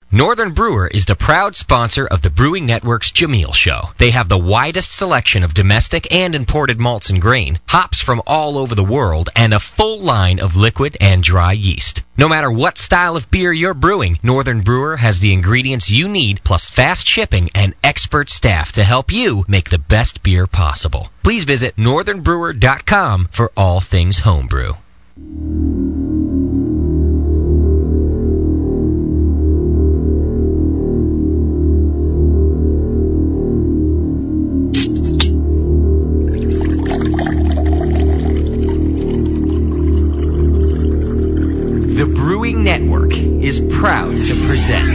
Northern Brewer is the proud sponsor of the Brewing Network's Jameel Show. They have the widest selection of domestic and imported malts and grain, hops from all over the world, and a full line of liquid and dry yeast. No matter what style of beer you're brewing, Northern Brewer has the ingredients you need, plus fast shipping and expert staff to help you make the best beer possible. Please visit northernbrewer.com for all things homebrew. The Brewing Network is proud to present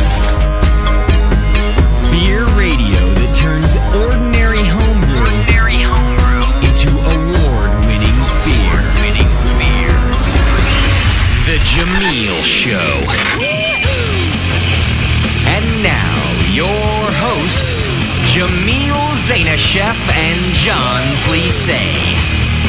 beer radio that turns ordinary homebrew into award-winning beer. The Jameel Show. And now, your hosts, Jameel Zainasheff and John Plissé.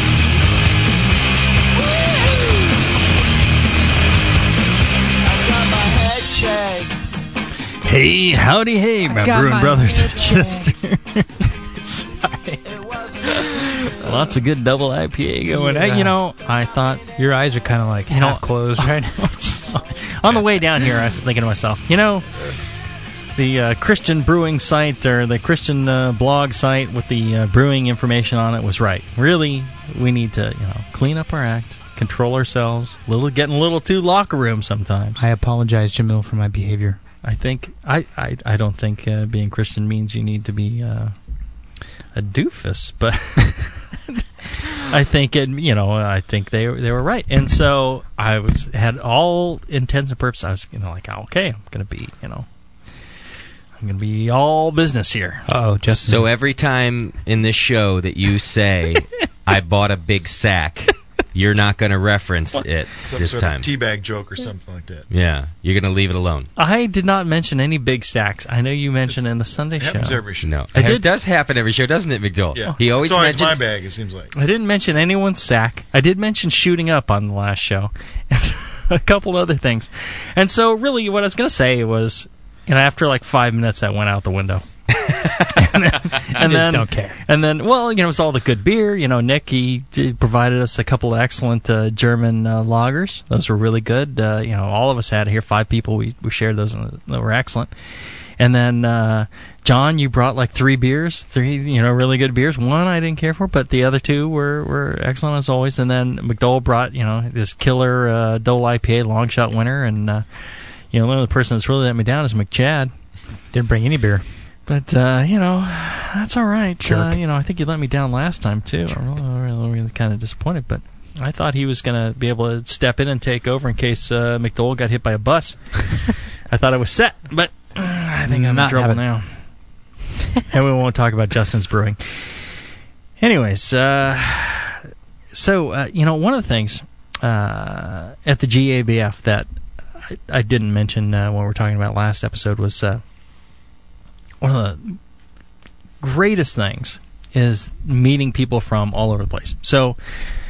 Hey, howdy, hey, my brewing brothers and sisters. Lots of good double IPA going. Yeah. You know, I thought your eyes are kind of like half closed right now. On the way down here, I was thinking to myself, you know, the Christian brewing site or the Christian blog site with the brewing information on it was right. Really, we need to, clean up our act, control ourselves. Getting a little too locker room sometimes. I apologize, Jamil, for my behavior. I think I don't think being Christian means you need to be a doofus, but I think I think they were right, and so I had all intents and purposes. I was okay, I'm gonna be all business here. Oh, just so every time in this show that you say I bought a big sack, you're not going to reference it this sort time. Of teabag joke or something like that. Yeah, you're going to leave it alone. I did not mention any big sacks. I know you mentioned in the Sunday show. Happens every show. No, it does happen every show, doesn't it, McDowell? Yeah, he always it's always mentions my bag. It seems like I didn't mention anyone's sack. I did mention shooting up on the last show, and a couple other things. And so, really, what I was going to say was, after like 5 minutes, that went out the window. I just don't care. And then, it was all the good beer. Nick, he provided us a couple of excellent German lagers. Those were really good. All of us had here, 5 people. We shared those, and they were excellent. And then, John, you brought like 3 beers, 3 really good beers. One I didn't care for, but the other 2 were excellent as always. And then McDowell brought this killer Dole IPA long shot winner. And one of the person that's really let me down is McChad. Didn't bring any beer. But, that's all right. Jerk. I think you let me down last time, too. I'm really kind of disappointed, but I thought he was going to be able to step in and take over in case McDowell got hit by a bus. I thought I was set, but I think I'm in trouble now. And we won't talk about Justin's brewing. Anyways, so one of the things at the GABF that I didn't mention when we were talking about last episode was... one of the greatest things is meeting people from all over the place. So,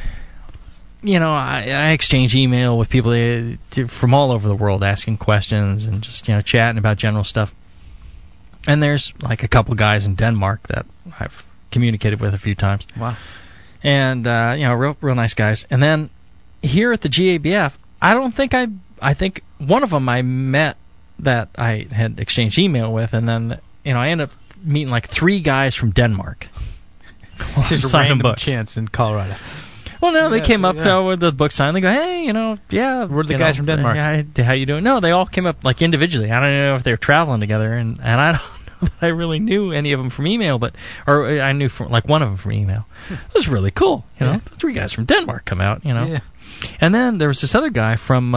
I exchange email with people from all over the world asking questions and just, chatting about general stuff. And there's like a couple guys in Denmark that I've communicated with a few times. Wow. And, real nice guys. And then here at the GABF, I think one of them I met that I had exchanged email with, and then... I ended up meeting like 3 guys from Denmark. Just a random chance in Colorado. Well, no, they came up with the book sign. They go, hey, we're the guys from Denmark. Yeah, how you doing? No, they all came up like individually. I don't know if they were traveling together, and I don't know that I really knew any of them from email, or I knew from like one of them from email. It was really cool. 3 guys from Denmark come out. Yeah. And then there was this other guy from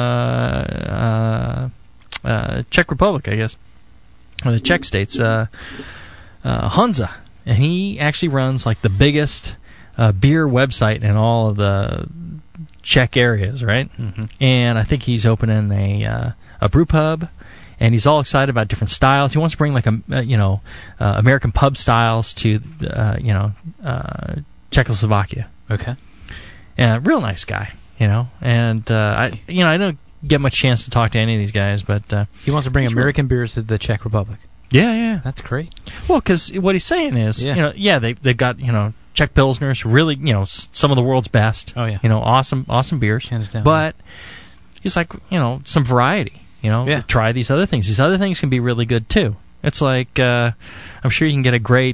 Czech Republic, I guess. Or the Czech states, Honza, and he actually runs like the biggest beer website in all of the Czech areas, right? Mm-hmm. And I think he's opening a brew pub, and he's all excited about different styles. He wants to bring like American pub styles to Czechoslovakia. Okay. Yeah, real nice guy, and I know get much chance to talk to any of these guys, but he wants to bring American beers to the Czech Republic. Yeah. That's great. Well, because what he's saying is, they've got, Czech Pilsners, really, some of the world's best. Oh, yeah. Awesome beers. Hands down. But he's like, some variety, to try these other things. These other things can be really good, too. It's like, I'm sure you can get a great,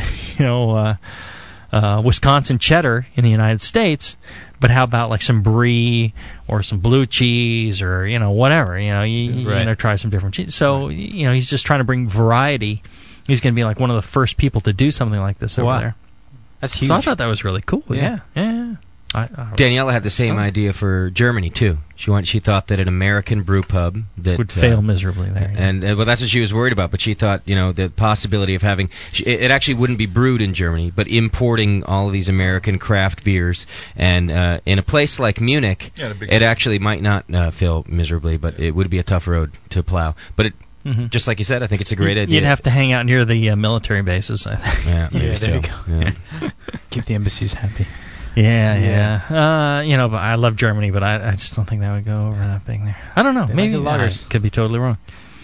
Wisconsin cheddar in the United States, but how about like some brie or some blue cheese or, whatever, you try some different cheese. So, he's just trying to bring variety. He's going to be like one of the first people to do something like this over there. That's huge. So I thought that was really cool. Yeah. Daniela had the same idea for Germany too. She thought that an American brew pub that would fail miserably there. And well, that's what she was worried about. But she thought, the possibility of having it actually wouldn't be brewed in Germany, but importing all of these American craft beers, and in a place like Munich, it actually might not fail miserably, but it would be a tough road to plow. But it. Mm-hmm. Just like you said, I think it's a great idea. You'd have to hang out near the military bases, I think. Yeah, there you go. Yeah. Keep the embassies happy. Yeah. But I love Germany, but I just don't think that would go over that big there. I don't know. Maybe I could be totally wrong.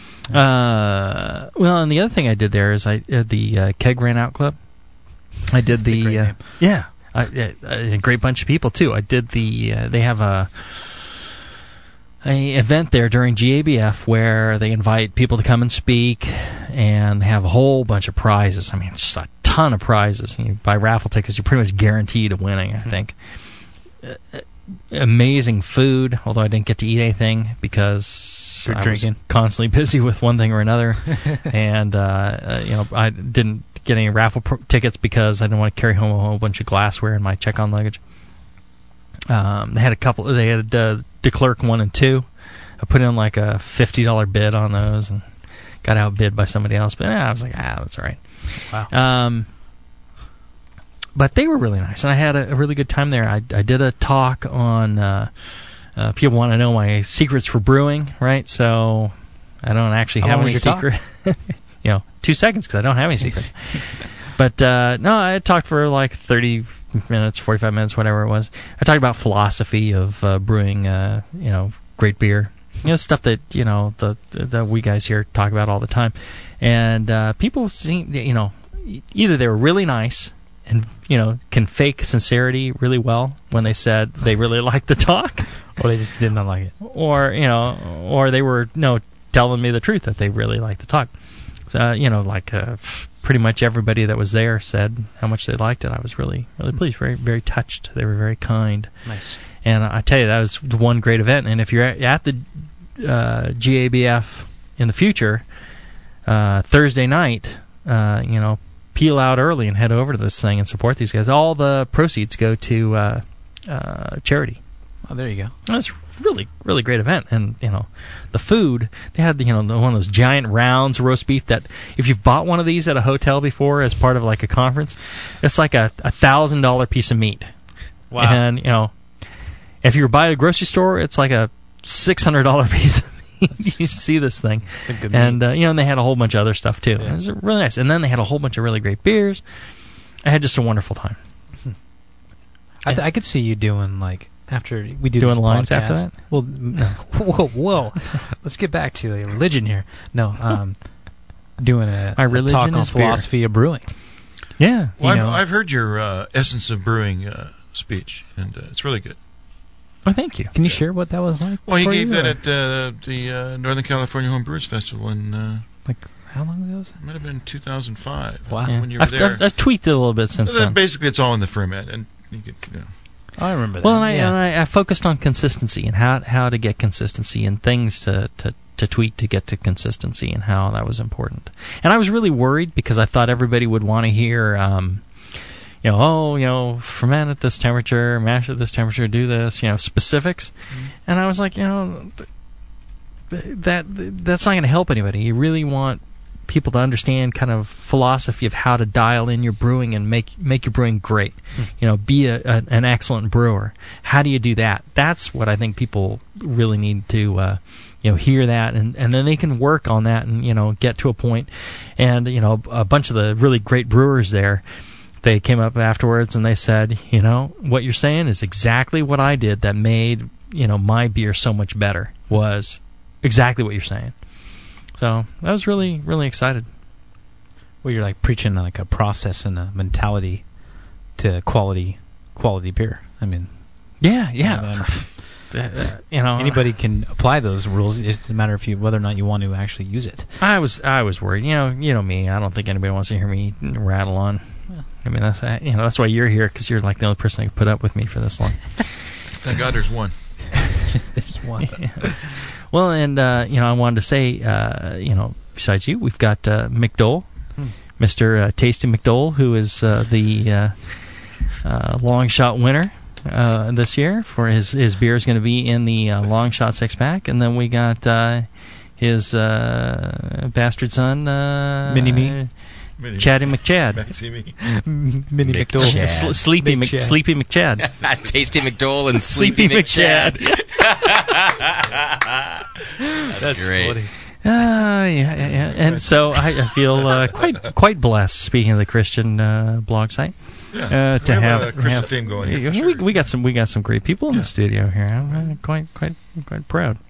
Well, and the other thing I did there is the Keg Ran Out Club. I did the a great bunch of people too. I did they have a event there during GABF where they invite people to come and speak, and they have a whole bunch of prizes. I mean, it's just a ton of prizes. You buy raffle tickets, you're pretty much guaranteed of winning, I think. Amazing food, although I didn't get to eat anything because I was constantly busy with one thing or another. And, I didn't get any raffle tickets because I didn't want to carry home a whole bunch of glassware in my check-on luggage. They had a couple. They had De Klerk 1 and 2. I put in like a $50 bid on those and got outbid by somebody else. But I was like, that's all right. Wow. But they were really nice, and I had a really good time there. I did a talk on people want to know my secrets for brewing, right? So I don't actually have any secret. 2 seconds because I don't have any secrets. But no, I talked for like 30 minutes, 45 minutes, whatever it was. I talked about philosophy of brewing, great beer. Stuff that, that we guys here talk about all the time. And people seem, either they were really nice and, can fake sincerity really well when they said they really liked the talk. Or they just did not like it. Or, or they were, telling me the truth that they really liked the talk. So, pretty much everybody that was there said how much they liked it. I was really, really pleased, very, very touched. They were very kind. Nice. And I tell you, that was one great event. And if you're at the GABF in the future, Thursday night, peel out early and head over to this thing and support these guys. All the proceeds go to charity. Oh, there you go. That's really, really great event. And, the food, they had, one of those giant rounds roast beef that if you've bought one of these at a hotel before as part of like a conference, it's like a $1,000 piece of meat. Wow. And, if you buy at a grocery store, it's like a $600 piece of meat. You see this thing. It's a good and, and they had a whole bunch of other stuff too. Yeah. It was really nice. And then they had a whole bunch of really great beers. I had just a wonderful time. I could see you doing like, after we do doing this lines podcast, after that. Well, no. whoa! Let's get back to the religion here. No, doing a talk on philosophy of brewing. Yeah. Well, I've heard your Essence of Brewing speech, and it's really good. Oh, thank you. Can you share what that was like? Well, you gave that at the Northern California Home Brewers Festival in how long ago was it? It might have been 2005. Wow. When you were there. I've tweaked it a little bit since then. Basically, it's all in the ferment, and you could. I remember that. Well, and I focused on consistency and how to get consistency and things to tweak to get to consistency and how that was important. And I was really worried because I thought everybody would want to hear, ferment at this temperature, mash at this temperature, do this, specifics. Mm-hmm. And I was like, that's not going to help anybody. You really want people to understand kind of philosophy of how to dial in your brewing and make your brewing great. Be an excellent brewer. How do you do that? That's what I think people really need to hear that, and then they can work on that and get to a point. And a bunch of the really great brewers there, they came up afterwards and they said, what you're saying is exactly what I did that made my beer so much better. was exactly what you're saying. So I was really, really excited. Well, you're like preaching like a process and a mentality to quality beer. I mean, yeah. Anybody can apply those rules. It's a matter of whether or not you want to actually use it. I was worried. You know me. I don't think anybody wants to hear me rattle on. I mean, that's why you're here, because you're like the only person who can put up with me for this long. Thank God there's one. There's one. Yeah. Well, and I wanted to say, besides you, we've got Mick Dole, Mr. Tasty McDole, who is the long shot winner this year for his beer is going to be in the long shot 6-pack, and then we got his bastard son, Mini-Me. Chatty McChad. Mini McDole. Sleepy McChad. Tasty McDole and Sleepy McChad. That's great. Funny. Yeah. And so I feel quite blessed, speaking of the Christian blog site. Yeah, to have a Christian theme going here. Sure. We got some great people in the studio here. I'm quite proud.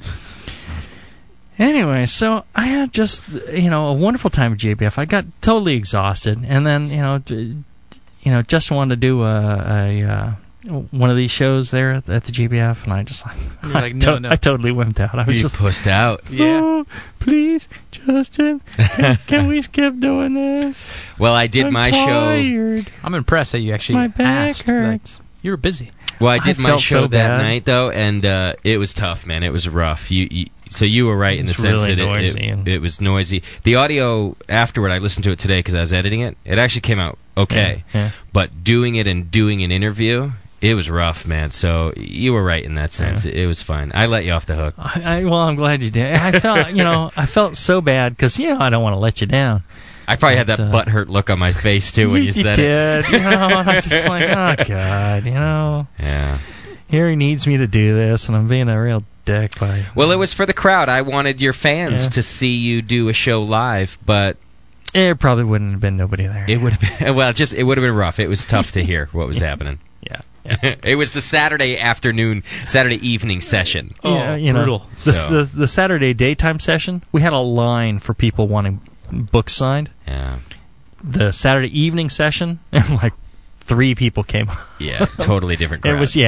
Anyway, so I had just a wonderful time at JBF. I got totally exhausted, and then just wanted to do a one of these shows there at the JBF, and I just I totally wimped out. I was just pussed out. Oh, please, Justin, can we skip doing this? Well, I did my tired. show. I'm impressed that you actually my back asked. hurts. You were busy. Well, I did my show so that night, though, and it was tough, man. It was rough. So you were right in the sense really that it was noisy. The audio afterward, I listened to it today because I was editing it. It actually came out okay. Yeah. But doing an interview, it was rough, man. So you were right in that sense. Yeah. It was fine. I let you off the hook. Well, I'm glad you did. I felt, I felt so bad because, I don't want to let you down. I probably had that butthurt look on my face, too, when you said it. You did. I'm just like, oh, God, Yeah. Here he needs me to do this, and I'm being a real dick. Well, it was for the crowd. I wanted your fans to see you do a show live, but there probably wouldn't have been nobody there. It would have been, it would have been rough. It was tough to hear what was happening. Yeah. It was the Saturday evening session. Brutal. The Saturday daytime session, we had a line for people wanting books signed. Yeah. The Saturday evening session, like 3 people came. Yeah, totally different crowd. It was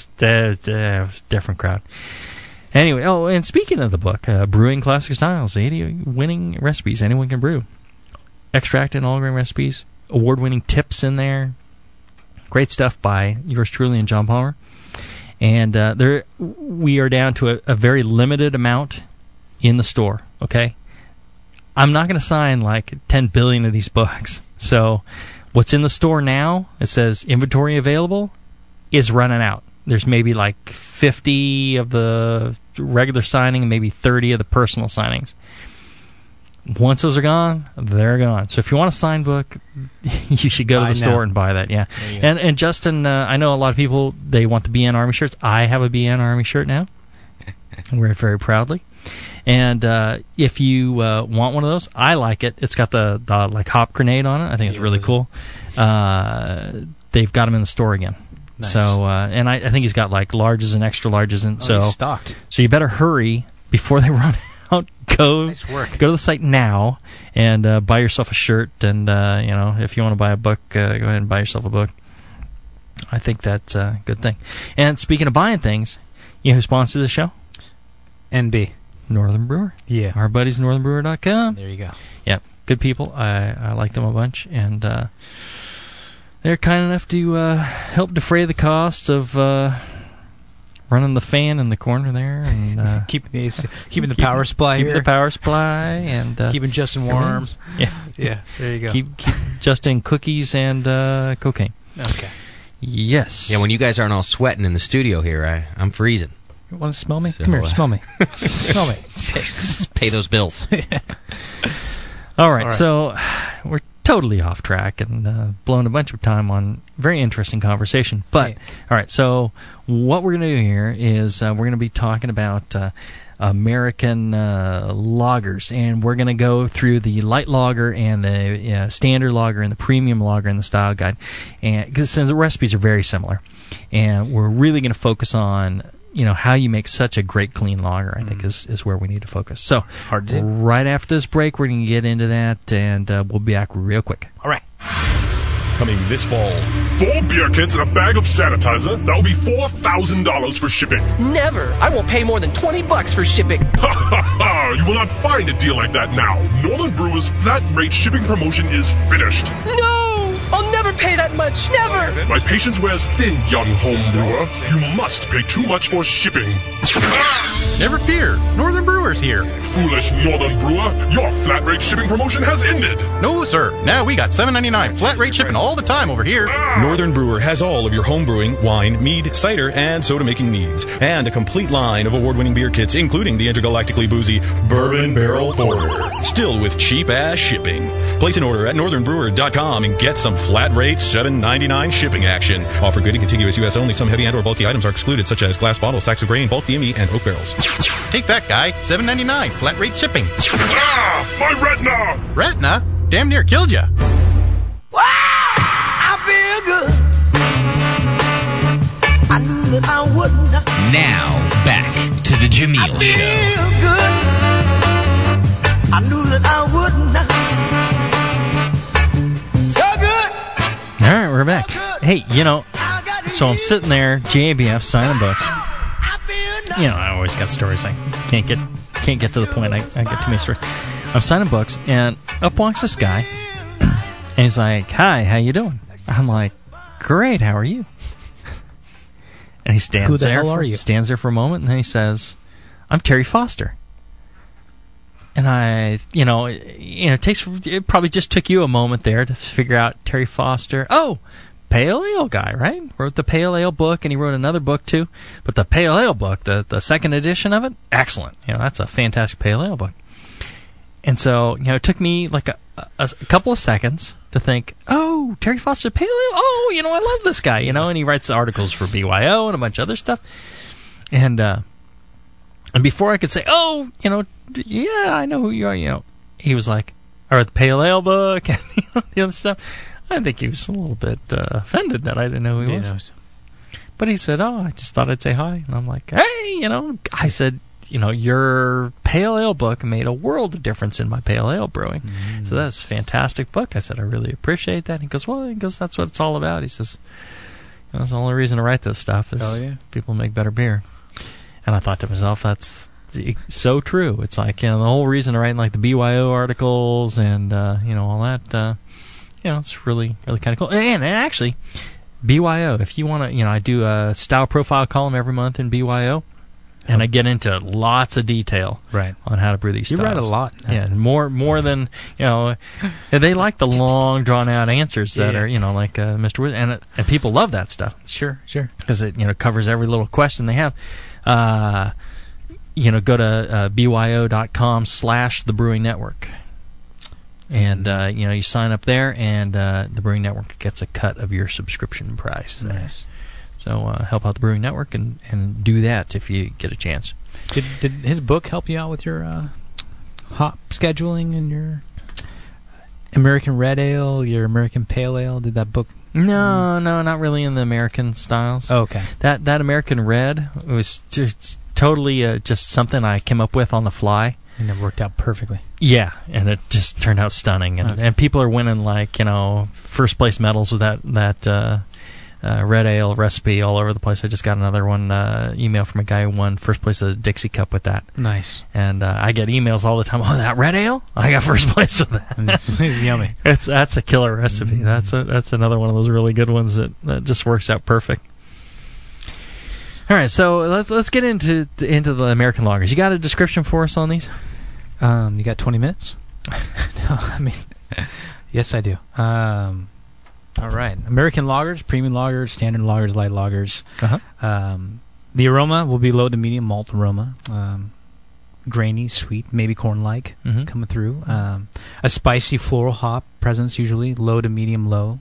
a different crowd. Anyway, and speaking of the book, Brewing Classic Styles, 80 winning recipes anyone can brew. Extract and all grain recipes, award-winning tips in there. Great stuff by yours truly and John Palmer. And we are down to a very limited amount in the store, okay? I'm not going to sign like 10 billion of these books. So what's in the store now, it says inventory available, is running out. There's maybe like 50 of the regular signing and maybe 30 of the personal signings. Once those are gone, they're gone. So if you want a signed book, you should go to the store and buy that. Yeah. And Justin, I know a lot of people, they want the BN Army shirts. I have a BN Army shirt now. I wear it very proudly. And if you want one of those, I like it. It's got the like hop grenade on it. I think it's really cool. They've got them in the store again. Nice. So and I think he's got like larges and extra larges, and he's stocked. So you better hurry before they run out. Nice work. Go to the site now and buy yourself a shirt. And if you want to buy a book, go ahead and buy yourself a book. I think that's a good thing. And speaking of buying things, you know who sponsors the show? NB. Northern Brewer. Yeah. Our buddies, northernbrewer.com. There you go. Yep. Good people. I like them a bunch. And they're kind enough to help defray the costs of running the fan in the corner there. And keeping the power supply keeping here. the power supply. And keeping Justin warm. Yeah. Yeah. There you go. Keep Justin cookies and cocaine. Okay. Yes. Yeah, when you guys aren't all sweating in the studio here, I'm freezing. You want to smell me? So, Come here, smell me. Smell me. Pay those bills. All right, so we're totally off track and blowing a bunch of time on very interesting conversation. But, all right, so what we're going to do here is we're going to be talking about American lagers, and we're going to go through the light lager and the standard lager and the premium lager and the style guide, and because the recipes are very similar, and we're really going to focus on how you make such a great clean lager, I think is where we need to focus. So right after this break, we're going to get into that, and we'll be back real quick. All right. Coming this fall. 4 beer kits and a bag of sanitizer. That will be $4,000 for shipping. Never. I won't pay more than $20 for shipping. Ha ha ha! You will not find a deal like that now. Northern Brewer's flat rate shipping promotion is finished. No! I'll never pay that much. Never! My patience wears thin, young home brewer. You must pay too much for shipping. Never fear. Northern Brewer's here. Foolish Northern Brewer. Your flat rate shipping promotion has ended. No, sir. Now we got $7.99 flat rate shipping all the time over here. Northern Brewer has all of your home brewing, wine, mead, cider, and soda making needs. And a complete line of award-winning beer kits, including the intergalactically boozy Bourbon Barrel Porter. Still with cheap-ass shipping. Place an order at northernbrewer.com and get some flat rate $7.99 shipping action. Offer good and contiguous U.S. only. Some heavy and or bulky items are excluded, such as glass bottles, sacks of grain, bulk DME, and oak barrels. Take that, guy. $7.99 flat rate shipping. My retina! Retina? Damn near killed ya. Wow! I feel good. I knew that I would not. Now, back to the Jameel Show. I feel good. I knew that I would not. So good. All right, we're back. Hey, so I'm sitting there, JABF, signing books. I always got stories. I can't get to the point. I get too many stories. I'm signing books, and up walks this guy, and he's like, "Hi, how you doing?" I'm like, "Great, how are you?" And he stands Who the there. hell are you? Stands there for a moment, and then he says, "I'm Terry Foster." And it probably just took you a moment there to figure out Terry Foster. Oh, Pale Ale guy, right? Wrote the Pale Ale book, and he wrote another book too. But the Pale Ale book, the second edition of it, excellent. That's a fantastic Pale Ale book. And so, it took me like a couple of seconds to think, oh, Terry Foster, Pale Ale? Oh, I love this guy, and he writes articles for BYO and a bunch of other stuff. And before I could say, oh, yeah, I know who you are, he was like, I wrote the Pale Ale book and the other stuff. I think he was a little bit offended that I didn't know who he was. But he said, oh, I just thought I'd say hi. And I'm like, hey, I said, your Pale Ale book made a world of difference in my Pale Ale brewing. So that's a fantastic book. I said, I really appreciate that. He goes, that's what it's all about. He says, that's the only reason to write this stuff is people make better beer. And I thought to myself, that's so true. It's like, the whole reason to write like the BYO articles and, all that, it's really, really kind of cool. And actually, BYO, if you want to, I do a style profile column every month in BYO, and I get into lots of detail on how to brew these styles. You write a lot. Yeah, more than, they like the long, drawn-out answers that are, like Mr. Wiz, and people love that stuff. Sure. Because it, covers every little question they have. Go to byo.com/The Brewing Network. And, you sign up there, and the Brewing Network gets a cut of your subscription price. Nice. So help out the Brewing Network and do that if you get a chance. Did his book help you out with your hop scheduling and your American Red Ale, your American Pale Ale? Did that book? No, not really in the American styles. Oh, okay. That American Red was just totally just something I came up with on the fly. And it worked out perfectly. Yeah, and it just turned out stunning. And people are winning first place medals with that Red Ale recipe all over the place. I just got another one email from a guy who won first place at the Dixie Cup with that. Nice. And I get emails all the time. Oh, that Red Ale? I got first place with that. It's yummy. That's a killer recipe. Mm-hmm. That's another one of those really good ones that just works out perfect. All right, so let's get into the American lagers. You got a description for us on these? You got 20 minutes? No, yes, I do. All right. American lagers, premium lagers, standard lagers, light lagers. Uh-huh. The aroma will be low to medium malt aroma. Grainy, sweet, maybe corn-like coming through. A spicy floral hop presence usually, low to medium low.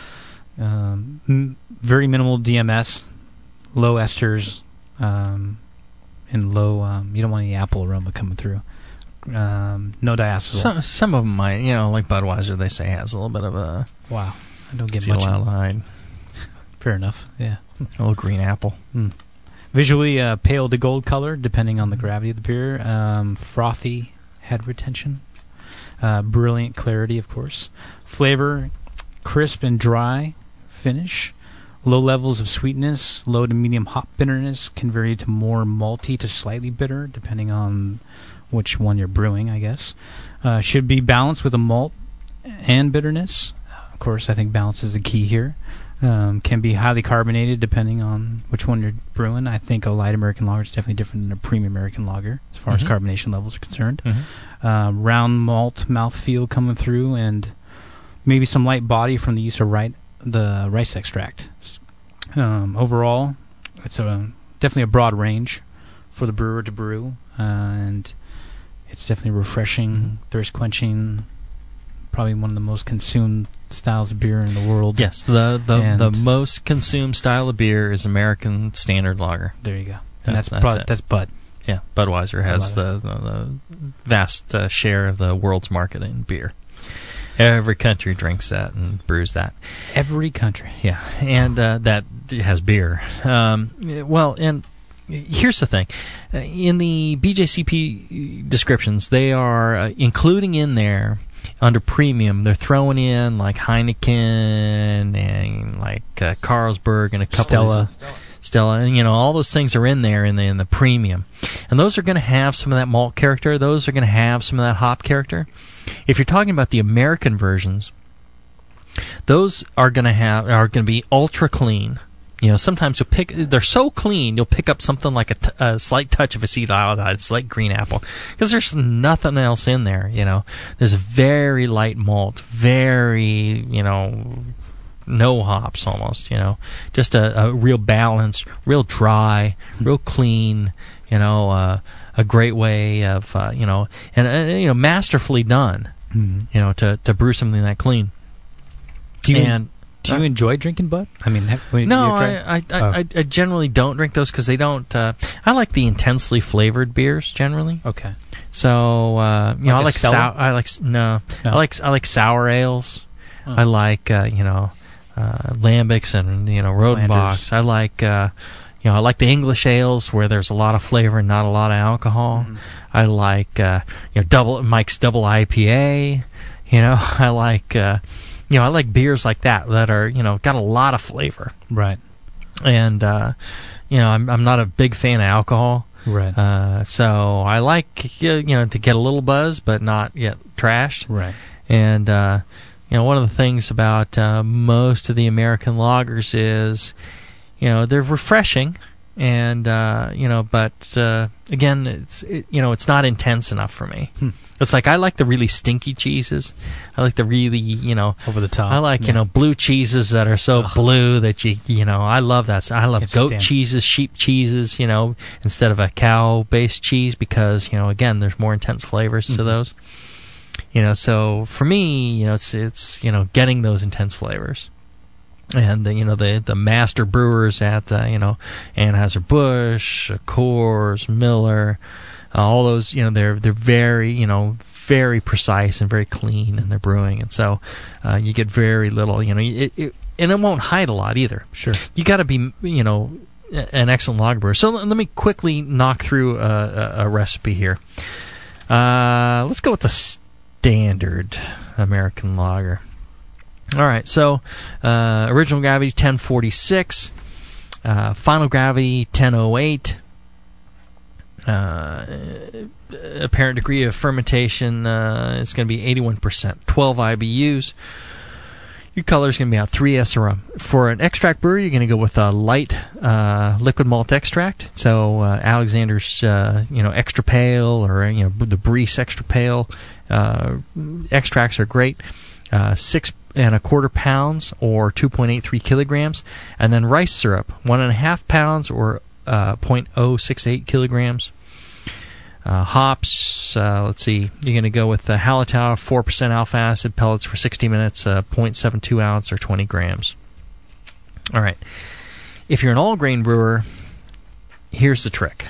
Very minimal DMS, low esters, and low, you don't want any apple aroma coming through. No diacetyl. Some of them might, like Budweiser, they say has a little bit of a... Wow. I don't get much. Aldehyde. Fair enough, yeah. A little green apple. Visually pale to gold color, depending on the gravity of the beer. Frothy head retention. Brilliant clarity, of course. Flavor, crisp and dry finish. Low levels of sweetness, low to medium hop bitterness, can vary to more malty to slightly bitter, depending on which one you're brewing, I guess. Should be balanced with a malt and bitterness. Of course, I think balance is the key here. Can be highly carbonated, depending on which one you're brewing. I think a light American lager is definitely different than a premium American lager, as far as carbonation levels are concerned. Round malt mouthfeel coming through, and maybe some light body from the use of the rice extract. Overall, it's definitely a broad range for the brewer to brew, and it's definitely refreshing, thirst quenching. Probably one of the most consumed styles of beer in the world. Yes, the most consumed style of beer is American Standard Lager. There you go. And that's Bud. Yeah, Budweiser has the vast share of the world's market in beer. Every country drinks that and brews that. Every country. Yeah, and that has beer. Well, and here's the thing. In the BJCP descriptions, they are including in there, under premium, they're throwing in like Heineken and like Carlsberg and a couple Stella, and all those things are in there in the premium, and those are going to have some of that malt character. Those are going to have some of that hop character. If you're talking about the American versions, those are going to be ultra clean. Sometimes they're so clean you'll pick up something like a slight touch of acetyl iodide, it's like green apple, because there's nothing else in there. There's a very light malt, very no hops almost, just a real balanced, real dry, real clean, a great way of, and masterfully done, to brew something that clean. Do you enjoy drinking Bud? I mean, no, I generally don't drink those because they don't. I like the intensely flavored beers generally. Okay. So I like sour. I like sour ales. Oh. I like lambics and Rodenbachs. I like I like the English ales where there's a lot of flavor and not a lot of alcohol. Mm-hmm. I like Mike's Double IPA. I like. I like beers like that are, got a lot of flavor. Right. And, I'm not a big fan of alcohol. Right. So I like, to get a little buzz, but not yet trashed. Right. And, one of the things about most of the American lagers is, they're refreshing. And, but, again, it's not intense enough for me. It's like I like the really stinky cheeses. I like the really, over the top. I like, blue cheeses that are so blue that I love that. I love goat cheeses, sheep cheeses, instead of a cow-based cheese because, again, there's more intense flavors to those. So for me, it's getting those intense flavors. And the master brewers at Anheuser-Busch, Coors, Miller, all those they're very very precise and very clean in their brewing, and so you get very little and it won't hide a lot either. Sure, you got to be an excellent lager brewer. So let me quickly knock through a recipe here. Let's go with the standard American lager. All right, so original gravity 1046, final gravity 1008, apparent degree of fermentation is going to be 81%, 12 IBUs. Your color is going to be out 3S or rum. For an extract brewer, you're going to go with a light liquid malt extract. So Alexander's, extra pale or the Briess extra pale extracts are great. 6.25 pounds or 2.83 kilograms, and then rice syrup 1.5 pounds or 0.068 kilograms. Hops, let's see, you're going to go with Hallertau 4% alpha acid pellets for 60 minutes, 0.72 ounce or 20 grams. All right. If you're an all-grain brewer, here's the trick.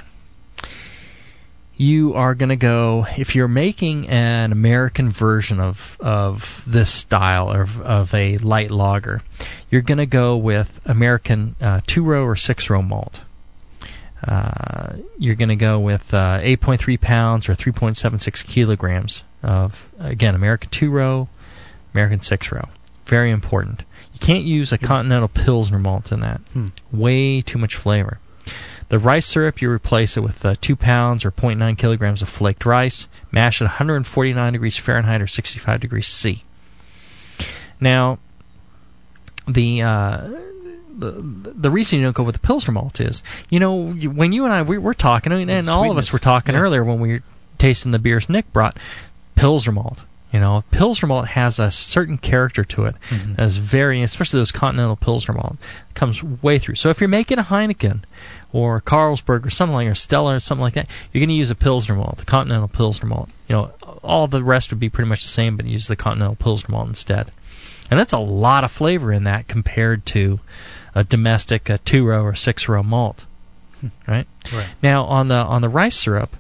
You are going to go, if you're making an American version of this style of a light lager, you're going to go with American 2-row or 6-row malt. you're going to go with 8.3 pounds or 3.76 kilograms of, again, American 2-row, American 6-row. Very important. You can't use a Continental Pilsner malt in that. Way too much flavor. The rice syrup, you replace it with 2 pounds or 0.9 kilograms of flaked rice, mashed at 149 degrees Fahrenheit or 65 degrees C. Now, the reason you don't go with the Pilsner malt is, when you and I, we're talking, and all of us were talking earlier when we were tasting the beers Nick brought, Pilsner malt. Pilsner malt has a certain character to it that is very, especially those Continental Pilsner malt, comes way through. So if you're making a Heineken or Carlsberg or something like, or Stella or something like that, you're going to use a Pilsner malt, a Continental Pilsner malt. All the rest would be pretty much the same, but use the Continental Pilsner malt instead. And that's a lot of flavor in that compared to a domestic 2-row or 6-row malt, right? Now on the rice syrup,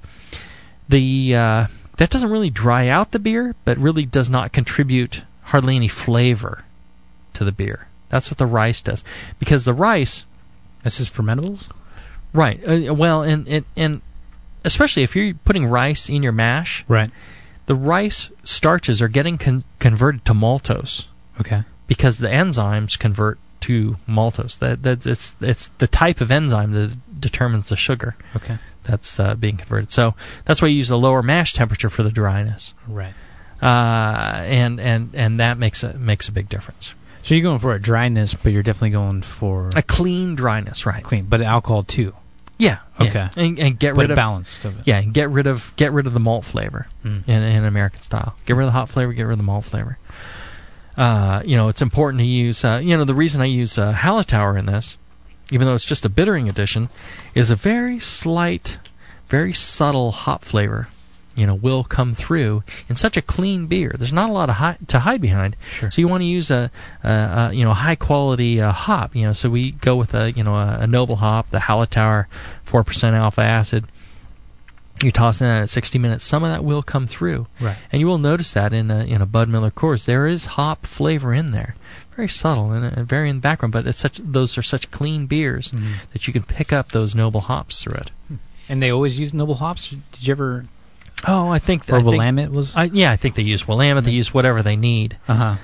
that doesn't really dry out the beer, but really does not contribute hardly any flavor to the beer. That's what the rice does, because the rice, this is fermentables, right? Well, and especially if you're putting rice in your mash, right? The rice starches are getting converted to maltose. Okay. Because the enzymes convert to maltose. It's the type of enzyme that determines the sugar. Okay. That's being converted. So that's why you use a lower mash temperature for the dryness. Right. And that makes a big difference. So you're going for a dryness, but you're definitely going for a clean dryness, right? Clean, but alcohol too. Yeah. Okay. And get rid of balanced of it. Yeah, and get rid of the malt flavor in American style. Get rid of the hop flavor. Get rid of the malt flavor. It's important to use. The reason I use Hallertauer in this, even though it's just a bittering addition, is a very slight, very subtle hop flavor. Will come through in such a clean beer. There's not a lot to hide behind. Sure. So you want to use a high quality hop. So we go with a noble hop, the Hallertauer 4% alpha acid. You're tossing that at 60 minutes. Some of that will come through, right? And you will notice that in a Bud Miller Coors, there is hop flavor in there, very subtle and very in the background. But those are such clean beers that you can pick up those noble hops through it. And they always use noble hops. Did you ever? Oh, I think Willamette was. I think they use Willamette. They use whatever they need.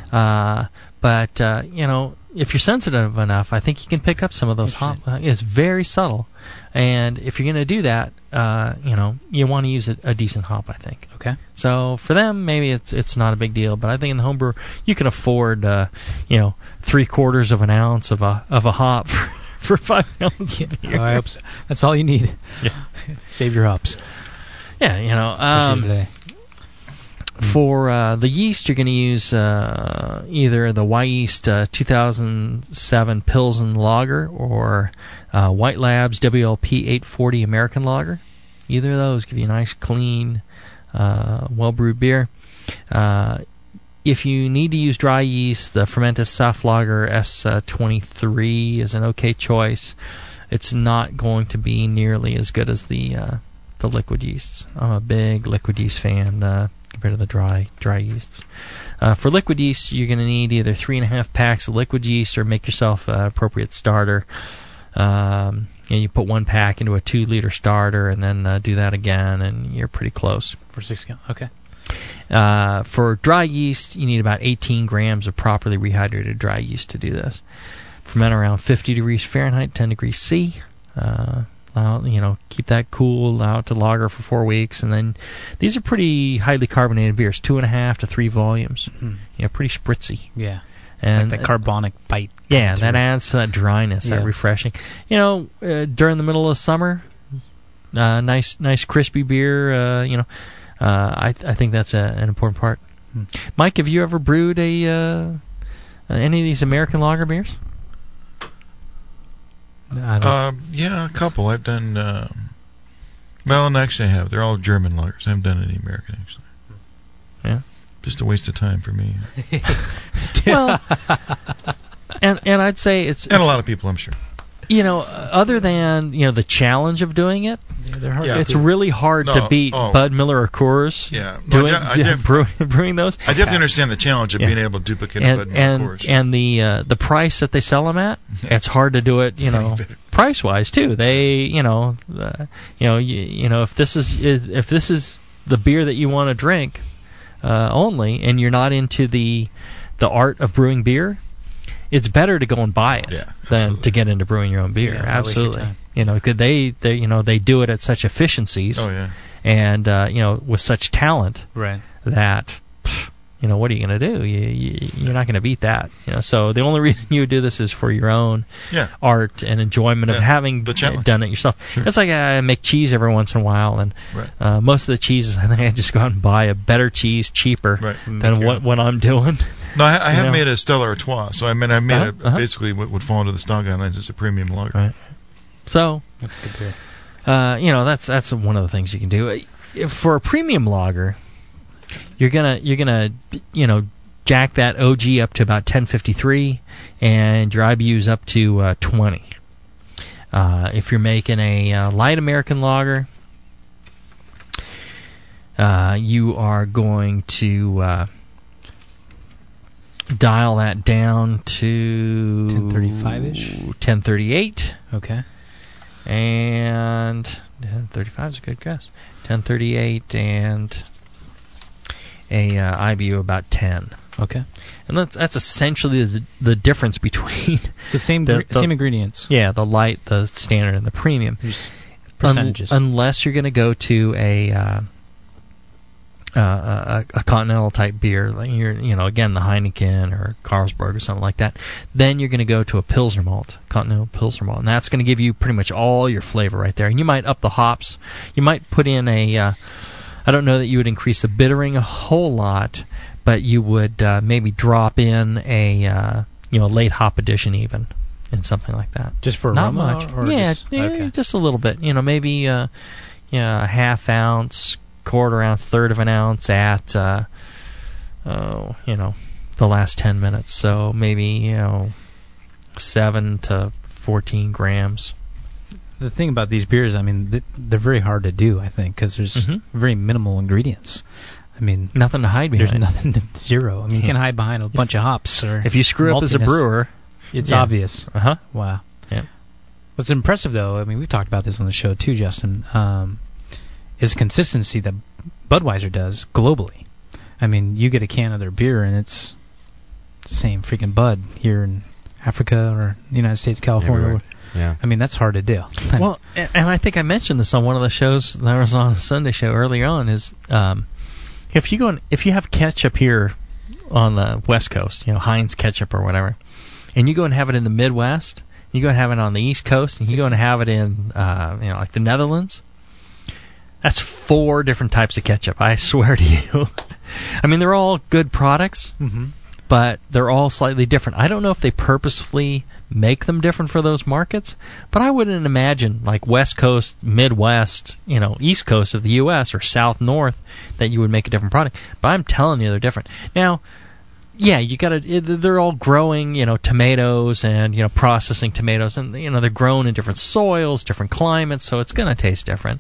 But if you're sensitive enough, I think you can pick up some of those hop. It's very subtle, and if you're going to do that, you want to use a decent hop, I think. Okay. So for them, maybe it's not a big deal, but I think in the homebrew you can afford 3/4 of an ounce of a hop for 5 gallons of beer. I hope so. That's all you need. Yeah. Save your hops. Yeah, today. For the yeast, you're going to use either the Y-Yeast 2007 Pilsen Lager or White Labs WLP 840 American Lager. Either of those give you a nice, clean, well-brewed beer. If you need to use dry yeast, the Fermentis Soft Lager S23 is an okay choice. It's not going to be nearly as good as the liquid yeasts. I'm a big liquid yeast fan compared to the dry yeasts. For liquid yeast, you're going to need either 3.5 packs of liquid yeast or make yourself an appropriate starter. You put 1 pack into a 2-liter starter and then do that again, and you're pretty close. For 6 gallons. Okay. For dry yeast, you need about 18 grams of properly rehydrated dry yeast to do this. Ferment around 50 degrees Fahrenheit, 10 degrees C. Keep that cool, allow it to lager for 4 weeks, and then these are pretty highly carbonated beers, 2.5 to 3 volumes. Pretty spritzy. Yeah, and like that carbonic bite. Yeah, that adds to that dryness, that refreshing. During the middle of summer, nice crispy beer. I think that's an important part. Mike, have you ever brewed any of these American lager beers? Yeah, a couple. I've done. Actually, I have. They're all German lagers. I haven't done any American, actually. Yeah, just a waste of time for me. Well, and I'd say it's and a lot of people, I'm sure. Other than the challenge of doing it, they're hard. It's really hard to beat Bud Miller or Coors. Yeah, brewing those. I definitely understand the challenge of being able to duplicate Bud Miller or Coors. And the price that they sell them at, it's hard to do it. price wise too. They, if this is the beer that you want to drink only, and you're not into the art of brewing beer, it's better to go and buy it than to get into brewing your own beer. Yeah, absolutely. They do it at such efficiencies. Oh yeah. And with such talent, right? That what are you going to do? You're not going to beat that. So the only reason you would do this is for your own art and enjoyment of having done it yourself. Sure. It's like I make cheese every once in a while, and most of the cheeses, I think I just go out and buy a better cheese cheaper than what I'm doing. No, I have made a Stella Artois. So I made basically what would fall into the style guidelines as a premium lager. Right. So that's good beer. That's one of the things you can do. For a premium lager, you're gonna jack that OG up to about 1053, and your IBUs up to 20. If you're making a light American lager, you are going to dial that down to 1035-ish, 1038. Okay. And 1035 is a good guess. 1038 and a IBU about 10. Okay. And that's essentially the difference between same ingredients. Yeah, the light, the standard, and the premium. Percentages. Unless you're going to go to a continental type beer, like again the Heineken or Carlsberg or something like that, then you're going to go to a Pilsner malt, continental Pilsner malt, and that's going to give you pretty much all your flavor right there. And you might up the hops. You might put in I don't know that you would increase the bittering a whole lot, but you would maybe drop in a late hop addition even, and something like that. Just for not aroma, much. or just a little bit. Maybe a half ounce, quarter ounce, third of an ounce at the last 10 minutes. So maybe 7 to 14 grams. The thing about these beers, they're very hard to do, I think, because there's very minimal ingredients. Nothing to hide behind. There's nothing zero. You can hide behind a bunch of hops. Or if you screw up as a brewer, it's obvious. Wow. Yeah. What's impressive, though, we've talked about this on the show too, Justin, is consistency that Budweiser does globally. You get a can of their beer, and it's the same freaking Bud here in Africa or the United States, California. Everywhere. Yeah. That's hard to do. Well, and I think I mentioned this on one of the shows that I was on, the Sunday show earlier on, is if you have ketchup here on the West Coast, Heinz ketchup or whatever, and you go and have it in the Midwest, you go and have it on the East Coast, and you go and have it in like the Netherlands, that's 4 different types of ketchup, I swear to you. They're all good products, but they're all slightly different. I don't know if they purposefully make them different for those markets, but I wouldn't imagine like West Coast, Midwest, East Coast of the U.S. or South, North, that you would make a different product. But I'm telling you, they're different. Now, yeah, they're all growing, tomatoes and, processing tomatoes, and, they're grown in different soils, different climates, so it's going to taste different.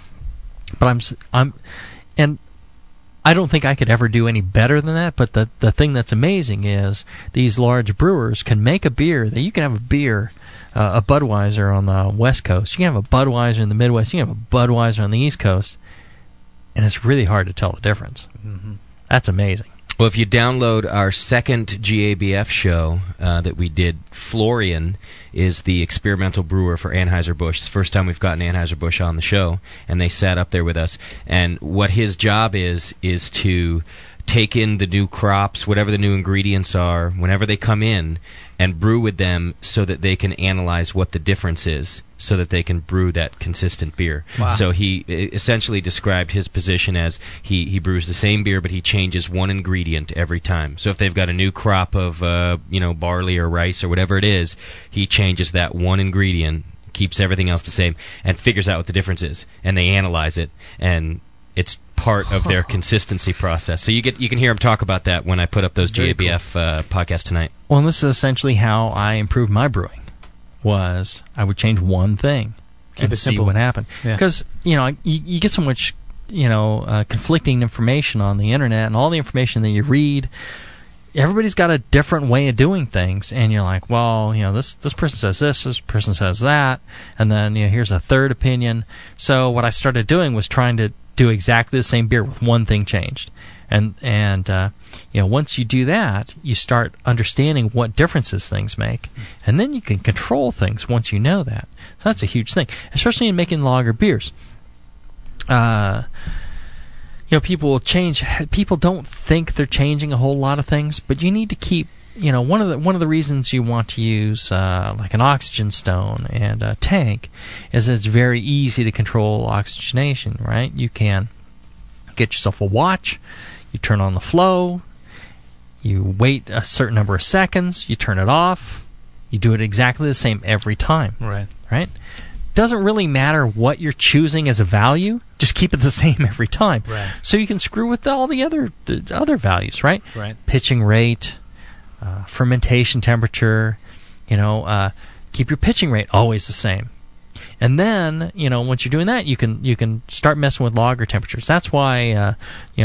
But and I don't think I could ever do any better than that, but the thing that's amazing is these large brewers can make a beer that you can have a beer, a Budweiser on the West Coast, you can have a Budweiser in the Midwest, you can have a Budweiser on the East Coast, and it's really hard to tell the difference. That's amazing. Well, if you download our second GABF show that we did, Florian is the experimental brewer for Anheuser-Busch. It's the first time we've gotten Anheuser-Busch on the show, and they sat up there with us. And what his job is to take in the new crops, whatever the new ingredients are, whenever they come in, and brew with them so that they can analyze what the difference is, so that they can brew that consistent beer. Wow. So he essentially described his position as he brews the same beer, but he changes one ingredient every time. So if they've got a new crop of barley or rice or whatever it is, he changes that one ingredient, keeps everything else the same, and figures out what the difference is. And they analyze it, and it's part of their consistency process. So you can hear him talk about that when I put up those GABF podcasts tonight. Well, and this is essentially how I improved my brewing. Was I would change one thing and see what happened. Because you get so much conflicting information on the internet, and all the information that you read everybody's got a different way of doing things, and you're like, well, this person says this person says that, and then here's a third opinion. So what I started doing was trying to do exactly the same beer with one thing changed, and once you do that, you start understanding what differences things make, and then you can control things once you know that. So that's a huge thing, especially in making lager beers. People will change. People don't think they're changing a whole lot of things, but you need to keep. One of the reasons you want to use like an oxygen stone and a tank is it's very easy to control oxygenation. Right? You can get yourself a watch. You turn on the flow. You wait a certain number of seconds. You turn it off. You do it exactly the same every time. Right. Doesn't really matter what you're choosing as a value. Just keep it the same every time. Right. So you can screw with all the other values, right? Right. Pitching rate, fermentation temperature. Keep your pitching rate always the same. And then, once you're doing that, you can start messing with lager temperatures. That's why,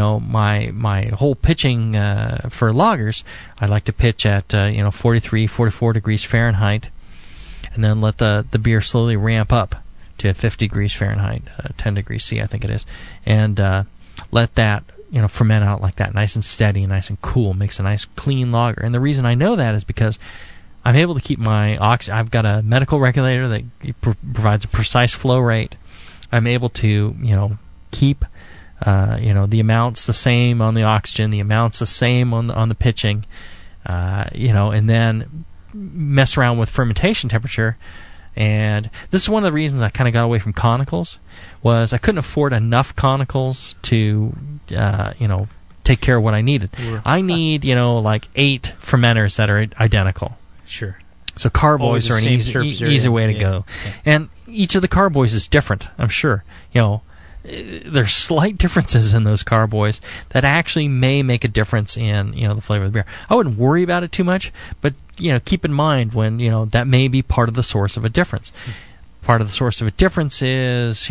my whole pitching for lagers, I like to pitch at 43, 44 degrees Fahrenheit. And then let the beer slowly ramp up to 50 degrees Fahrenheit, 10 degrees C, I think it is, and let that ferment out like that, nice and steady, nice and cool, makes a nice clean lager. And the reason I know that is because I'm able to keep my I've got a medical regulator that provides a precise flow rate. I'm able to keep the amounts the same on the oxygen, the amounts the same on the pitching, and then mess around with fermentation temperature. And this is one of the reasons I kind of got away from conicals, was I couldn't afford enough conicals to take care of what I needed. I need like 8 fermenters that are identical. Sure. So carboys are an easy way to go. Yeah. And each of the carboys is different, I'm sure. There's slight differences in those carboys that actually may make a difference in the flavor of the beer. I wouldn't worry about it too much, but keep in mind when that may be part of the source of a difference. Part of the source of a difference is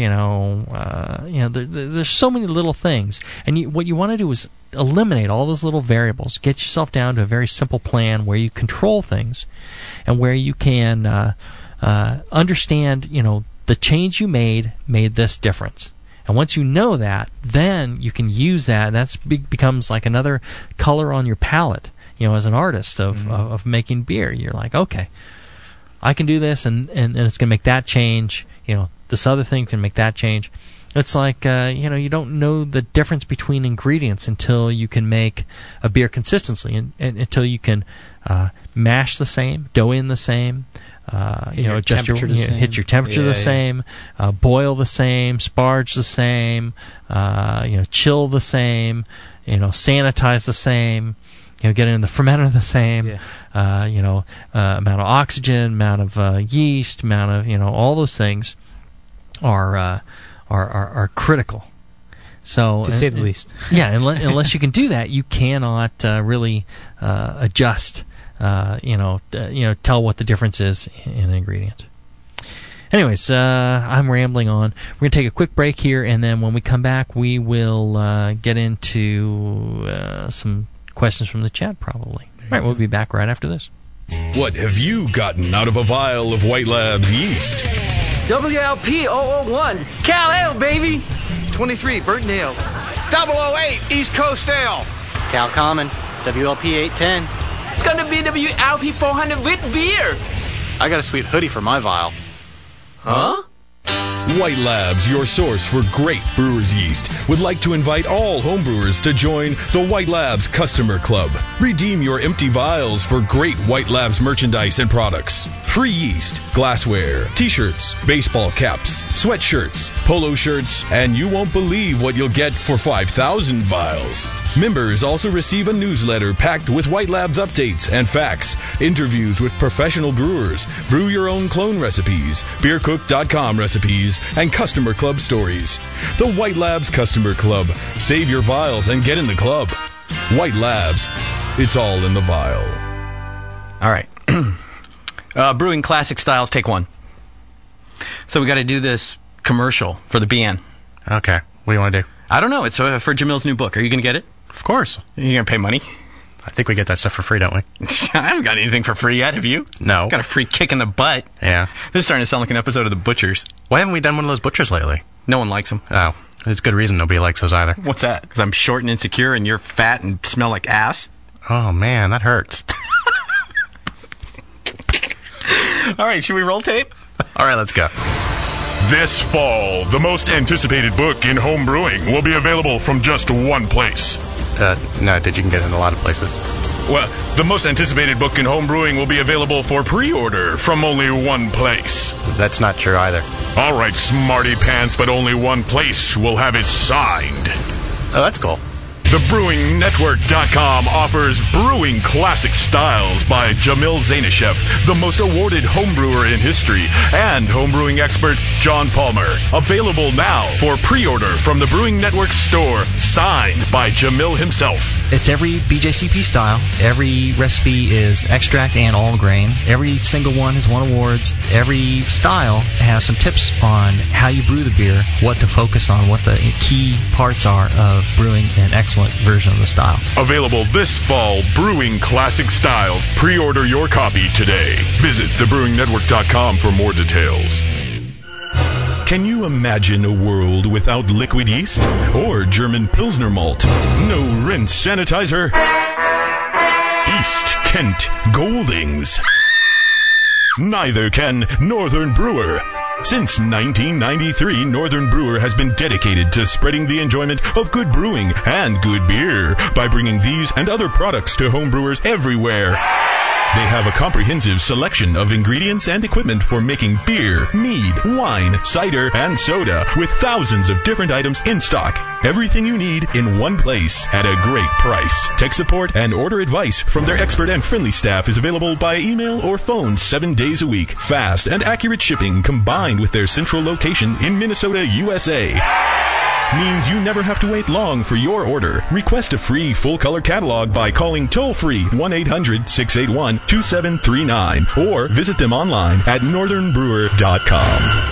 there's so many little things, and what you want to do is eliminate all those little variables. Get yourself down to a very simple plan where you control things, and where you can understand the change you made this difference. And once you know that, then you can use that, and that becomes like another color on your palette, as an artist of making beer. You're like, okay, I can do this, and it's going to make that change. This other thing can make that change. It's like, you don't know the difference between ingredients until you can make a beer consistently, and until you can mash the same, dough in the same, adjust hit your temperature the same, boil the same, sparge the same, chill the same, sanitize the same, get in the fermenter the same, amount of oxygen, amount of yeast, amount of all those things are critical. So to say the least, unless you can do that, you cannot really adjust. Tell what the difference is in an ingredient. Anyways, I'm rambling on. We're going to take a quick break here, and then when we come back, we will get into some questions from the chat, probably. All right, we'll be back right after this. What have you gotten out of a vial of White Labs yeast? WLP 001, Cal Ale, baby. 23, Burton Ale. 008, East Coast Ale. Cal Common, WLP 810. It's gonna be WLP 400 with beer. I got a sweet hoodie for my vial. Huh? White Labs, your source for great brewer's yeast, would like to invite all homebrewers to join the White Labs Customer Club. Redeem your empty vials for great White Labs merchandise and products. Free yeast, glassware, t-shirts, baseball caps, sweatshirts, polo shirts, and you won't believe what you'll get for 5,000 vials. Members also receive a newsletter packed with White Labs updates and facts, interviews with professional brewers, brew your own clone recipes, beercook.com recipes, and customer club stories. The White Labs Customer Club. Save your vials and get in the club. White Labs. It's all in the vial. All right. Brewing classic styles, take one. So we got to do this commercial for the BN. Okay. What do you want to do? I don't know. It's for Jamil's new book. Are you going to get it? Of course. Are you going to pay money? I think we get that stuff for free, don't we? I haven't got anything for free yet, have you? No. Got a free kick in the butt. Yeah. This is starting to sound like an episode of The Butchers. Why haven't we done one of those Butchers lately? No one likes them. Oh, it's good reason nobody likes those either. What's that? Because I'm short and insecure and you're fat and smell like ass? Oh, man, that hurts. All right, should we roll tape? All right, let's go. This fall, the most anticipated book in home brewing will be available from just one place. No, you can get it in a lot of places. Well, the most anticipated book in home brewing will be available for pre-order from only one place. That's not true either. All right, smarty pants, but only one place will have it signed. Oh, that's cool. TheBrewingNetwork.com offers Brewing Classic Styles by Jamil Zainasheff, the most awarded homebrewer in history, and homebrewing expert John Palmer. Available now for pre-order from the Brewing Network store, signed by Jamil himself. It's every BJCP style. Every recipe is extract and all grain. Every single one has won awards. Every style has some tips on how you brew the beer, what to focus on, what the key parts are of brewing an excellent version of the style. Available this fall, Brewing Classic Styles. Pre-order your copy today. Visit thebrewingnetwork.com for more details. Can you imagine a world without liquid yeast or German Pilsner malt? No rinse sanitizer? East Kent Goldings. Neither can Northern Brewer. Since 1993, Northern Brewer has been dedicated to spreading the enjoyment of good brewing and good beer by bringing these and other products to homebrewers everywhere. They have a comprehensive selection of ingredients and equipment for making beer, mead, wine, cider, and soda with thousands of different items in stock. Everything you need in one place at a great price. Tech support and order advice from their expert and friendly staff is available by email or phone 7 days a week. Fast and accurate shipping combined with their central location in Minnesota, USA. Means you never have to wait long for your order. Request a free full-color catalog by calling toll-free 1-800-681-2739 or visit them online at northernbrewer.com.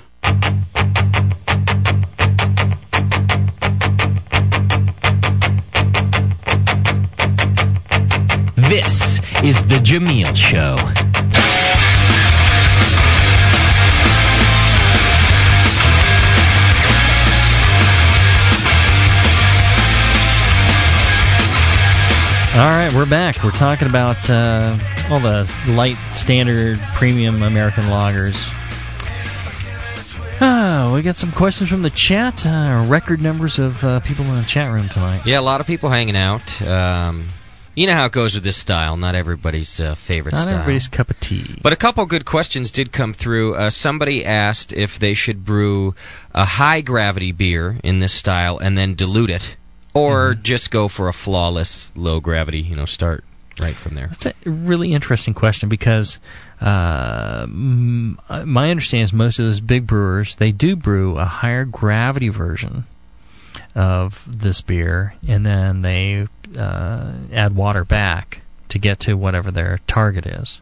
This is The Jamil Show. All right, we're back. We're talking about all the light, standard, premium American lagers. We got some questions from the chat. Record numbers of people in the chat room tonight. Yeah, a lot of people hanging out. You know how it goes with this style. Not everybody's favorite style. Not everybody's cup of tea. But a couple good questions did come through. Somebody asked if they should brew a high-gravity beer in this style and then dilute it, or just go for a flawless, low-gravity, start right from there. That's a really interesting question because my understanding is most of those big brewers, they do brew a higher gravity version of this beer, and then they add water back to get to whatever their target is.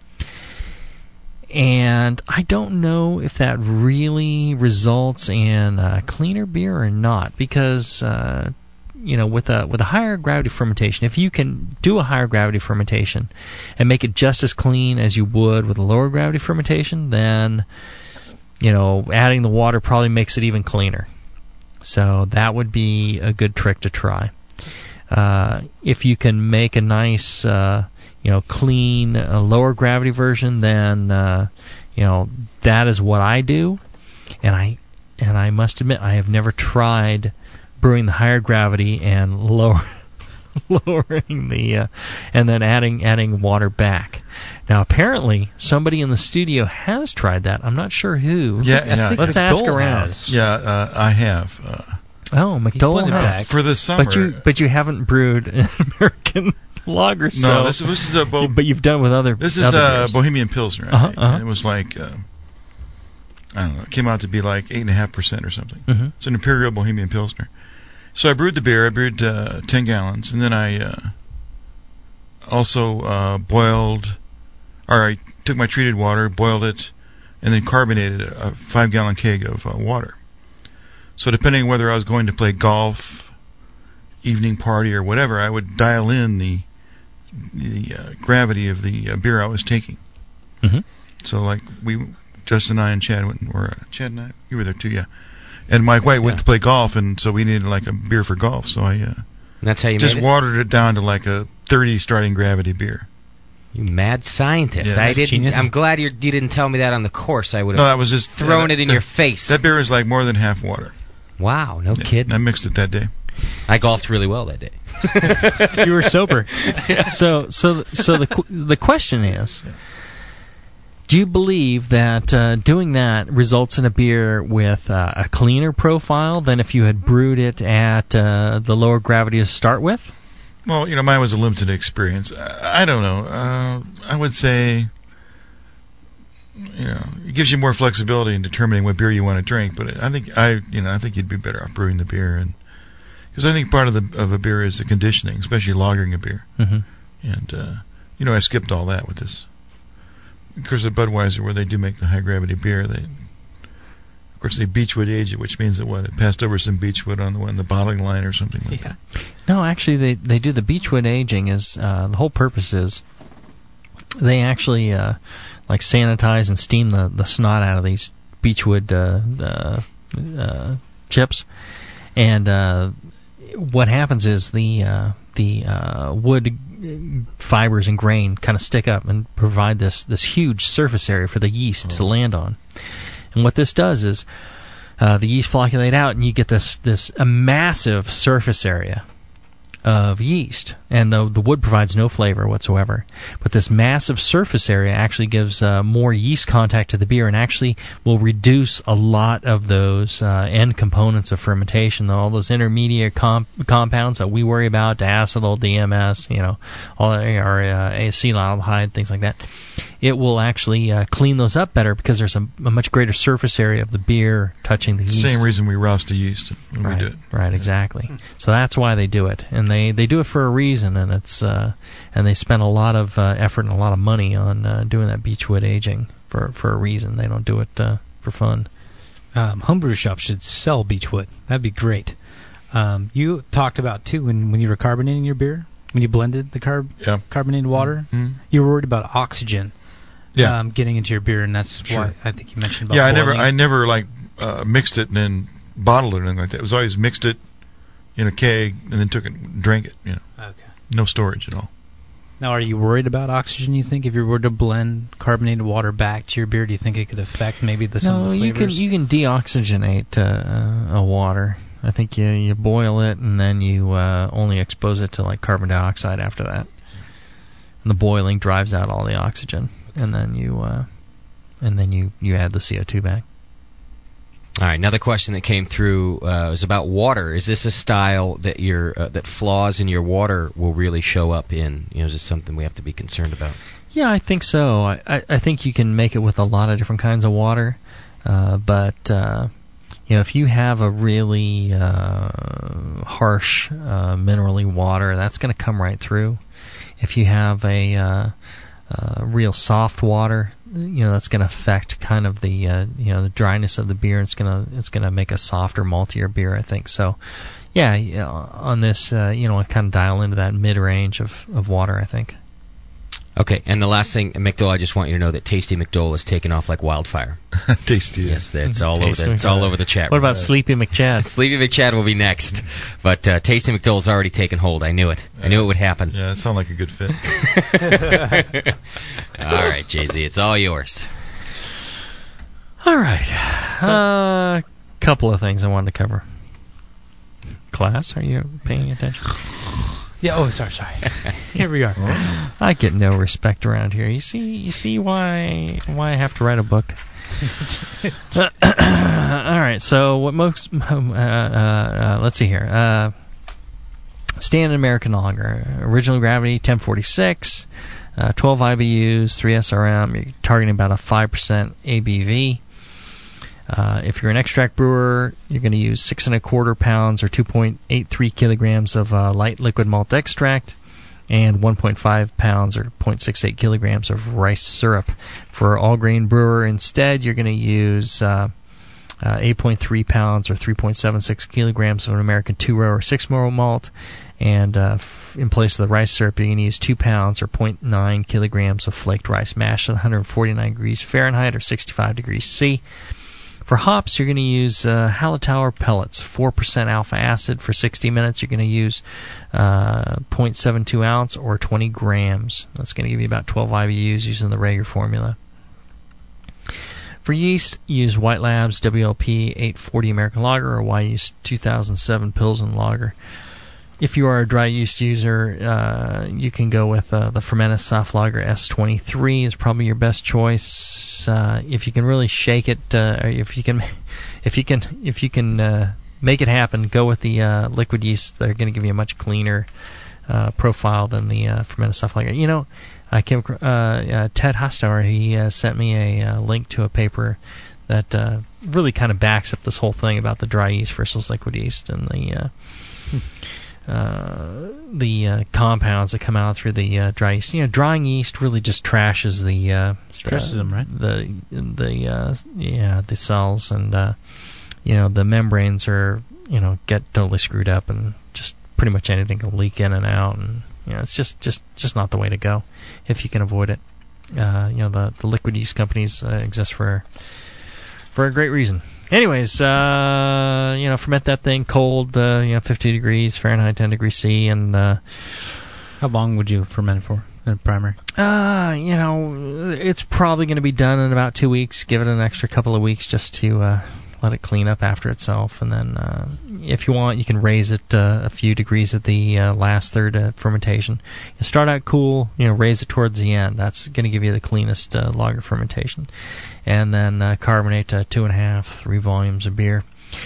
And I don't know if that really results in cleaner beer or not, because with a higher gravity fermentation, if you can do a higher gravity fermentation and make it just as clean as you would with a lower gravity fermentation, then adding the water probably makes it even cleaner. So that would be a good trick to try. If you can make a nice, clean, lower gravity version, then that is what I do. And I must admit, I have never tried brewing the higher gravity and lowering the and then adding water back. Now, apparently, somebody in the studio has tried that. I'm not sure who. Yeah. Let's ask around. Yeah, I have. McDowell has for the summer. But you haven't brewed an American lager. No, this is a. But you've done with other. This is other a Bohemian Pilsner. And it was like I don't know. It came out to be like 8.5% or something. Mm-hmm. It's an Imperial Bohemian Pilsner. So I brewed the beer. I brewed 10 gallons, and then I also boiled. Or I took my treated water, boiled it, and then carbonated a 5-gallon keg of water. So depending on whether I was going to play golf, evening party, or whatever, I would dial in the gravity of the beer I was taking. Mm-hmm. So like Justin and I and Chad Chad and I, you were there too, yeah. And Mike White went to play golf, and so we needed like a beer for golf. So I that's how you just made it? watered it down to like a 30 starting gravity beer. You mad scientist! Yeah, I didn't. genius. I'm glad you didn't tell me that on the course. I would have. No, that was just thrown it in your face. That beer is like more than half water. Wow, no kidding. I mixed it that day. I golfed really well that day. You were sober. So the question is, do you believe that doing that results in a beer with a cleaner profile than if you had brewed it at the lower gravity to start with? Well, mine was a limited experience. I don't know. I would say, it gives you more flexibility in determining what beer you want to drink. But I think you'd be better off brewing the beer, and because I think part of a beer is the conditioning, especially lagering a beer. Mm-hmm. And I skipped all that with this. Of course, at Budweiser, where they do make the high gravity beer, they beechwood age it, which means that it passed over some beechwood on the bottling line or something like that. No, actually, they do the beechwood aging. Is the whole purpose is they actually like sanitize and steam the snot out of these beechwood chips, and what happens is the wood fibers and grain kind of stick up and provide this huge surface area for the yeast to land on. And what this does is the yeast flocculate out, and you get this massive surface area of yeast, and the wood provides no flavor whatsoever. But this massive surface area actually gives more yeast contact to the beer, and actually will reduce a lot of those end components of fermentation, all those intermediate compounds that we worry about, diacetyl, DMS, all our acetaldehyde, things like that. It will actually clean those up better because there's a much greater surface area of the beer touching the yeast. Same reason we roast the yeast when we do it. Right, exactly. So that's why they do it, and they do it for a reason, and it's and they spend a lot of effort and a lot of money on doing that beechwood aging for a reason. They don't do it for fun. Homebrew shops should sell beechwood. That'd be great. You talked about too when you were carbonating your beer, when you blended the carbonated water, you were worried about oxygen. Yeah. Getting into your beer, and that's why I think you mentioned about boiling. I never mixed it and then bottled it or anything like that. It was always mixed it in a keg and then took it and drank it. Okay. No storage at all. Now, are you worried about oxygen? You think if you were to blend carbonated water back to your beer, do you think it could affect maybe some of the flavors? you can deoxygenate a water. I think you boil it and then you only expose it to like carbon dioxide after that. And the boiling drives out all the oxygen. And then you add the CO2 back. All right, another question that came through was about water. Is this a style that that flaws in your water will really show up in? Is this something we have to be concerned about? Yeah, I think so. I think you can make it with a lot of different kinds of water, but if you have a really harsh minerally water, that's going to come right through. If you have a real soft water, that's going to affect kind of the the dryness of the beer. It's gonna make a softer, maltier beer, I think. So, on this, I kind of dial into that mid range of water, I think. Okay, and the last thing, McDowell, I just want you to know that Tasty McDowell is taking off like wildfire. Tasty, yes, it's all over. It's all over the chat. What about Sleepy McChad? Sleepy McChad will be next, but Tasty McDowell's already taken hold. I knew it. I knew it would happen. Yeah, that sounds like a good fit. All right, Jay-Z, it's all yours. All right, couple of things I wanted to cover. Class, are you paying attention? Yeah. Oh, sorry. Here we are. I get no respect around here. You see why I have to write a book. All right. So what most? Let's see here. Standard American lager, original gravity 1046, 12 IBUs, 3 SRM. You're targeting about a 5% ABV. If you're an extract brewer, you're going to use 6 1/4 pounds or 2.83 kilograms of light liquid malt extract and 1.5 pounds or 0.68 kilograms of rice syrup. For all grain brewer, instead, you're going to use 8.3 pounds or 3.76 kilograms of an American 2-row or 6-row malt and in place of the rice syrup, you're going to use 2 pounds or 0.9 kilograms of flaked rice mashed at 149 degrees Fahrenheit or 65 degrees C. For hops, you're going to use Hallertauer pellets, 4% alpha acid. For 60 minutes, you're going to use 0.72 ounce or 20 grams. That's going to give you about 12 IBUs using the Rager formula. For yeast, use White Labs WLP 840 American Lager or White Yeast 2007 Pilsen Lager. If you are a dry yeast user, you can go with the Fermentis Soft Lager S23 is probably your best choice. If you can really shake it, if you can make it happen, go with the liquid yeast. They're going to give you a much cleaner profile than the Fermentis Soft Lager. You know, I came Ted Hostauer. He sent me a link to a paper that really kind of backs up this whole thing about the dry yeast versus liquid yeast and the compounds that come out through the dry yeast. You know, drying yeast really just trashes stresses them, right? The cells, and the membranes are get totally screwed up, and just pretty much anything can leak in and out, and it's just not the way to go if you can avoid it. The liquid yeast companies exist for a great reason. Anyways, ferment that thing cold, 50 degrees Fahrenheit, 10 degrees C, and how long would you ferment it for in a primer? It's probably going to be done in about 2 weeks. Give it an extra couple of weeks just to let it clean up after itself, and then if you want, you can raise it a few degrees at the last third of fermentation. You start out cool, raise it towards the end. That's going to give you the cleanest lager fermentation. And then carbonate 2.5, 3 volumes of beer.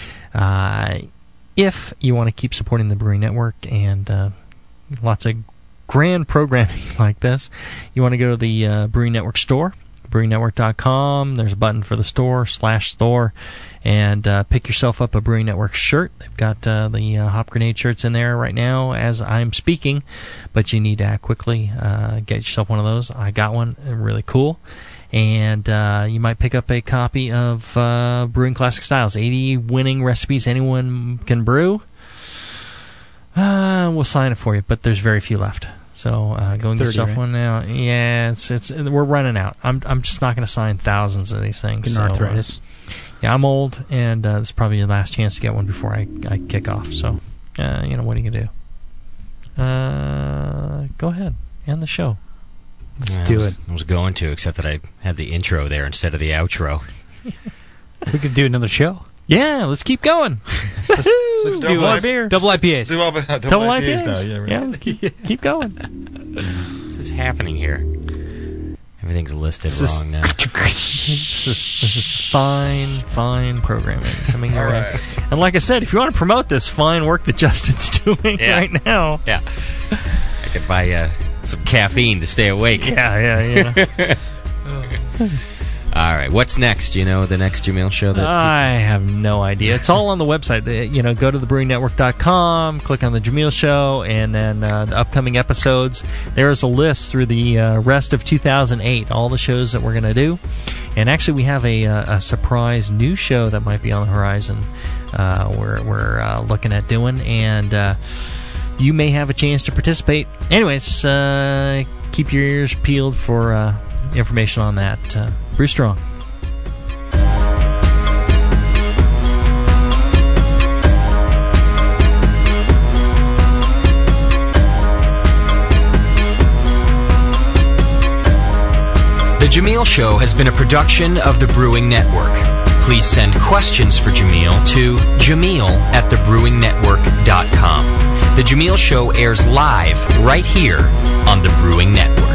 If you want to keep supporting the Brewing Network and lots of grand programming like this, you want to go to the Brewing Network store, brewingnetwork.com. There's a button for the store, and pick yourself up a Brewing Network shirt. They've got the Hop Grenade shirts in there right now as I'm speaking, but you need to act quickly. Get yourself one of those. I got one. Really cool. And you might pick up a copy of Brewing Classic Styles, 80 winning recipes anyone can brew. We'll sign it for you, but there's very few left. So go and get yourself one now. Yeah, it's we're running out. I'm just not going to sign thousands of these things. Getting arthritis. Yeah, I'm old, and this is probably your last chance to get one before I kick off. So, what are you going to do? Go ahead, end the show. Let's do it. I was going to, except that I had the intro there instead of the outro. We could do another show. Yeah, let's keep going. Let's do more beer. Double IPAs. Double IPAs now. Yeah, let's keep going. What's is happening here? Everything's listed wrong now. This is fine programming coming your way. And like I said, if you want to promote this fine work that Justin's doing right now, I could buy some caffeine to stay awake. Yeah. All right, what's next? You know the next Jamil show? I have no idea. It's all on the website. Go to thebrewingnetwork.com, click on the Jamil show, and then the upcoming episodes. There's a list through the rest of 2008, all the shows that we're going to do. And actually, we have a surprise new show that might be on the horizon we're looking at doing, and you may have a chance to participate. Anyways, keep your ears peeled for information on that. Brew strong. The Jamil Show has been a production of the Brewing Network. Please send questions for Jamil to jamil@thebrewingnetwork.com. The Jamil Show airs live right here on the Brewing Network.